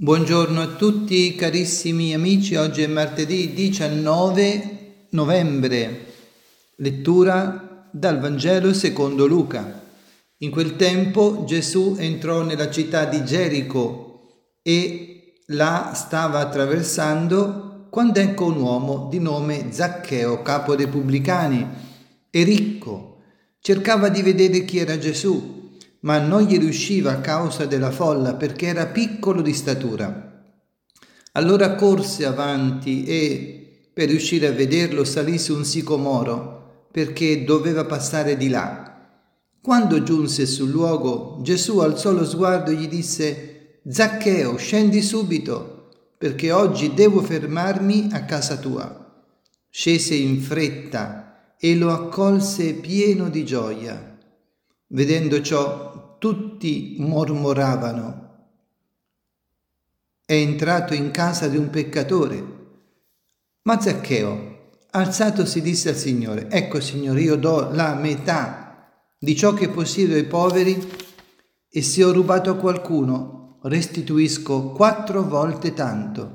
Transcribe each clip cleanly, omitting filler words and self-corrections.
Buongiorno a tutti carissimi amici, oggi è martedì 19 novembre, lettura dal Vangelo secondo Luca. In quel tempo Gesù entrò nella città di Gerico e la stava attraversando quando ecco un uomo di nome Zaccheo, capo dei pubblicani e ricco. Cercava di vedere chi era Gesù, ma non gli riusciva a causa della folla perché era piccolo di statura. Allora corse avanti e, per riuscire a vederlo, salì su un sicomoro perché doveva passare di là. Quando giunse sul luogo, Gesù alzò lo sguardo e gli disse: «Zaccheo, scendi subito, perché oggi devo fermarmi a casa tua». Scese in fretta e lo accolse pieno di gioia. Vedendo ciò, tutti mormoravano: «È entrato in casa di un peccatore». Ma Zaccheo, alzatosi, disse al Signore: «Ecco, Signore, io do la metà di ciò che possiedo ai poveri, e se ho rubato a qualcuno, restituisco 4 volte tanto».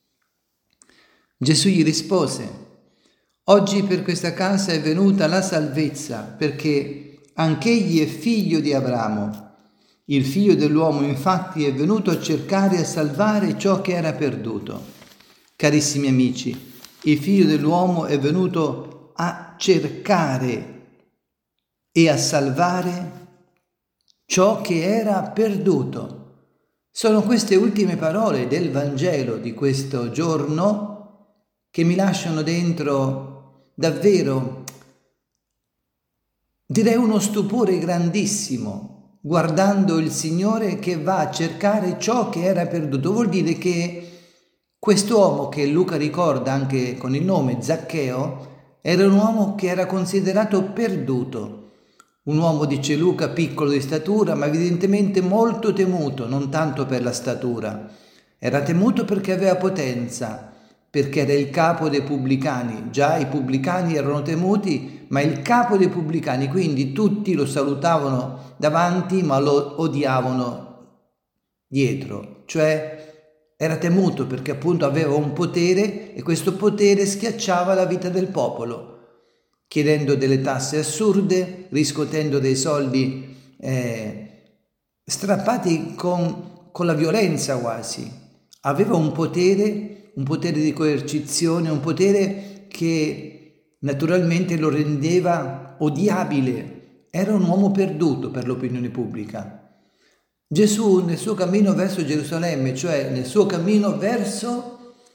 Gesù gli rispose: «Oggi per questa casa è venuta la salvezza, perché anch'egli è figlio di Abramo. Il figlio dell'uomo infatti è venuto a cercare e a salvare ciò che era perduto». Carissimi amici, il figlio dell'uomo è venuto a cercare e a salvare ciò che era perduto. Sono queste ultime parole del Vangelo di questo giorno che mi lasciano dentro davvero, direi, uno stupore grandissimo, guardando il Signore che va a cercare ciò che era perduto. Vuol dire che quest'uomo, che Luca ricorda anche con il nome Zaccheo, era un uomo che era considerato perduto. Un uomo, dice Luca, piccolo di statura, ma evidentemente molto temuto, non tanto per la statura. Era temuto perché aveva potenza, perché era il capo dei pubblicani. Già i pubblicani erano temuti, ma il capo dei pubblicani, quindi tutti lo salutavano davanti, ma lo odiavano dietro. Cioè era temuto perché appunto aveva un potere, e questo potere schiacciava la vita del popolo, chiedendo delle tasse assurde, riscuotendo dei soldi strappati con la violenza quasi. Aveva un potere di coercizione, un potere che naturalmente lo rendeva odiabile. Era un uomo perduto per l'opinione pubblica. Gesù, nel suo cammino verso Gerusalemme, cioè nel suo cammino verso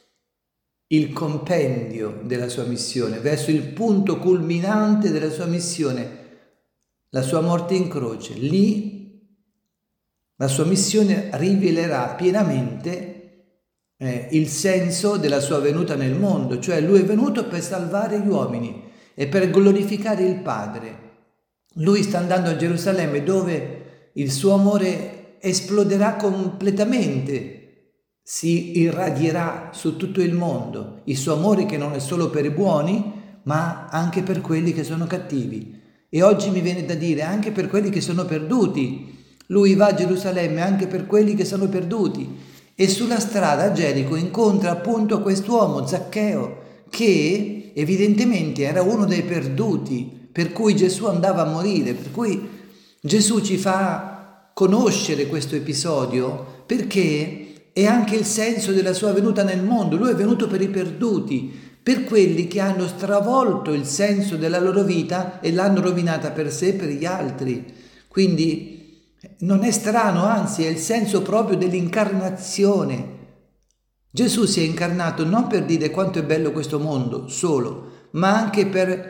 il compendio della sua missione, verso il punto culminante della sua missione, la sua morte in croce, lì la sua missione rivelerà pienamente il senso della sua venuta nel mondo, cioè lui è venuto per salvare gli uomini e per glorificare il Padre. Lui sta andando a Gerusalemme, dove il suo amore esploderà completamente, si irradierà su tutto il mondo, il suo amore che non è solo per i buoni, ma anche per quelli che sono cattivi. E oggi mi viene da dire anche per quelli che sono perduti. Lui va a Gerusalemme anche per quelli che sono perduti. E sulla strada a Gerico incontra appunto quest'uomo, Zaccheo, che evidentemente era uno dei perduti, per cui Gesù andava a morire. Per cui Gesù ci fa conoscere questo episodio, perché è anche il senso della sua venuta nel mondo. Lui è venuto per i perduti, per quelli che hanno stravolto il senso della loro vita e l'hanno rovinata per sé e per gli altri. Quindi non è strano, anzi è il senso proprio dell'incarnazione. Gesù si è incarnato non per dire quanto è bello questo mondo solo, ma anche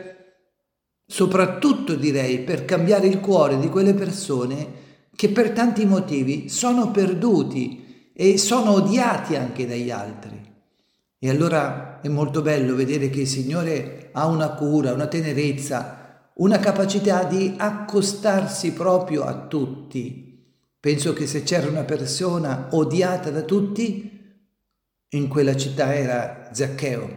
soprattutto direi, per cambiare il cuore di quelle persone che per tanti motivi sono perduti e sono odiati anche dagli altri. E allora è molto bello vedere che il Signore ha una cura, una tenerezza, una capacità di accostarsi proprio a tutti. Penso che se c'era una persona odiata da tutti, in quella città era Zaccheo.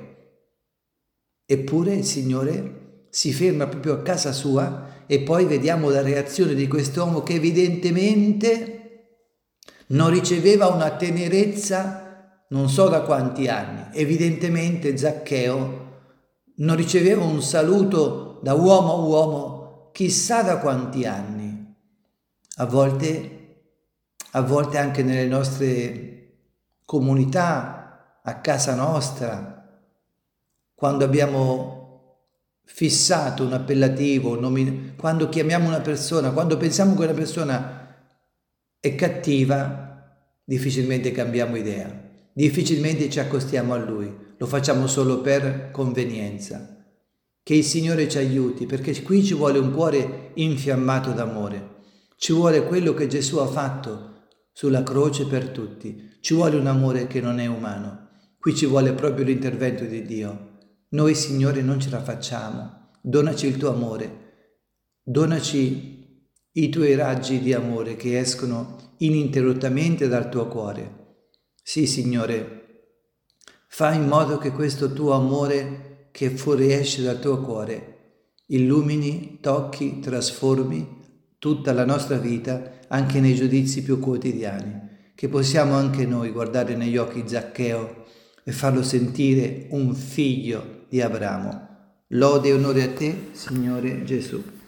Eppure il Signore si ferma proprio a casa sua, e poi vediamo la reazione di quest'uomo che evidentemente non riceveva una tenerezza non so da quanti anni. Evidentemente Zaccheo non riceveva un saluto da uomo a uomo chissà da quanti anni. A volte anche nelle nostre comunità, a casa nostra, quando abbiamo fissato un appellativo, quando chiamiamo una persona, quando pensiamo che una persona è cattiva, difficilmente cambiamo idea, difficilmente ci accostiamo a lui, lo facciamo solo per convenienza. Che il Signore ci aiuti, perché qui ci vuole un cuore infiammato d'amore, ci vuole quello che Gesù ha fatto sulla croce per tutti, ci vuole un amore che non è umano, qui ci vuole proprio l'intervento di Dio. Noi, Signore, non ce la facciamo, donaci il tuo amore, donaci i tuoi raggi di amore che escono ininterrottamente dal tuo cuore. Sì, Signore, fai in modo che questo tuo amore che fuoriesce dal tuo cuore illumini, tocchi, trasformi tutta la nostra vita anche nei giudizi più quotidiani, che possiamo anche noi guardare negli occhi Zaccheo e farlo sentire un figlio di Abramo. Lode e onore a te, Signore Gesù.